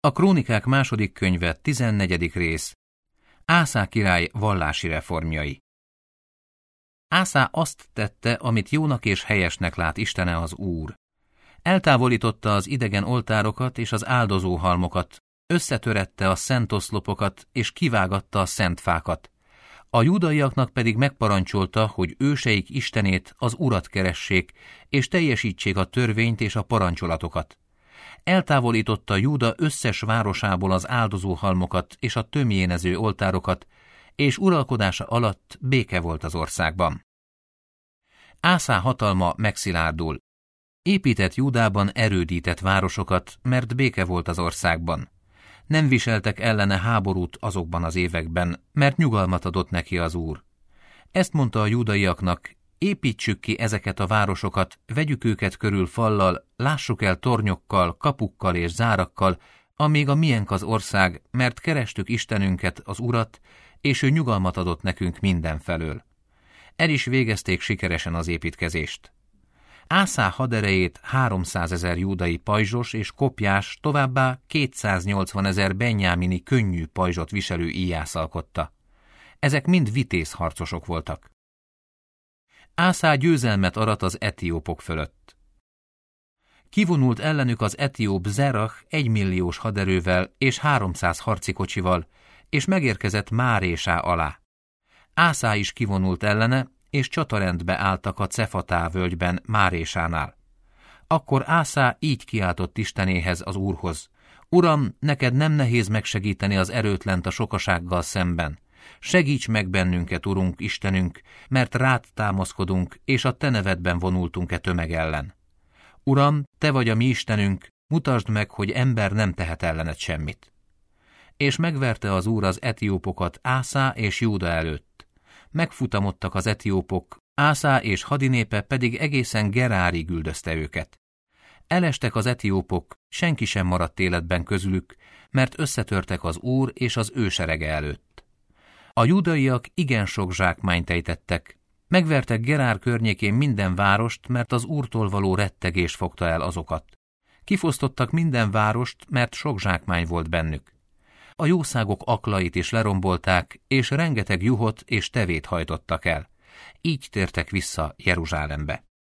A Krónikák második könyve, 14. rész. Ásá király vallási reformjai. Ásá azt tette, amit jónak és helyesnek lát Istene az Úr. Eltávolította az idegen oltárokat és az áldozóhalmokat, összetörette a szent oszlopokat és kivágatta a szent fákat. A júdaiaknak pedig megparancsolta, hogy őseik Istenét, az Urat keressék, és teljesítsék a törvényt és a parancsolatokat. Eltávolította Júda összes városából az áldozóhalmokat és a tömjénező oltárokat, és uralkodása alatt béke volt az országban. Ásá hatalma megszilárdul. Épített Júdában erődített városokat, mert béke volt az országban. Nem viseltek ellene háborút azokban az években, mert nyugalmat adott neki az Úr. Ezt mondta a júdaiaknak: építsük ki ezeket a városokat, vegyük őket körül fallal, lássuk el tornyokkal, kapukkal és zárakkal, amíg a miénk az ország, mert kerestük Istenünket, az Urat, és ő nyugalmat adott nekünk mindenfelől. El is végezték sikeresen az építkezést. Ásá haderejét 300 000 júdai pajzsos és kopjás, továbbá 280 000 benjámini könnyű pajzsot viselő íjász alkotta. Ezek mind vitéz harcosok voltak. Ásá győzelmet arat az etiópok fölött. Kivonult ellenük az etióp Zerach 1 milliós haderővel és 300 harcikocsival, és megérkezett Márésá alá. Ásá is kivonult ellene, és csatarendbe álltak a Cefatá völgyben Márésánál. Akkor Ásá így kiáltott Istenéhez, az Úrhoz: Uram, neked nem nehéz megsegíteni az erőtlent a sokasággal szemben. Segíts meg bennünket, Urunk, Istenünk, mert rád támaszkodunk, és a te nevedben vonultunk tömeg ellen. Uram, te vagy a mi Istenünk, mutasd meg, hogy ember nem tehet ellened semmit. És megverte az Úr az etiópokat Ásá és Júda előtt. Megfutamodtak az etiópok, Ásá és hadinépe pedig egészen Gerárig üldözte őket. Elestek az etiópok, senki sem maradt életben közülük, mert összetörtek az Úr és az ő serege előtt. A júdaiak igen sok zsákmányt ejtettek. Megvertek Gerár környékén minden várost, mert az Úrtól való rettegés fogta el azokat. Kifosztottak minden várost, mert sok zsákmány volt bennük. A jószágok aklait is lerombolták, és rengeteg juhot és tevét hajtottak el. Így tértek vissza Jeruzsálembe.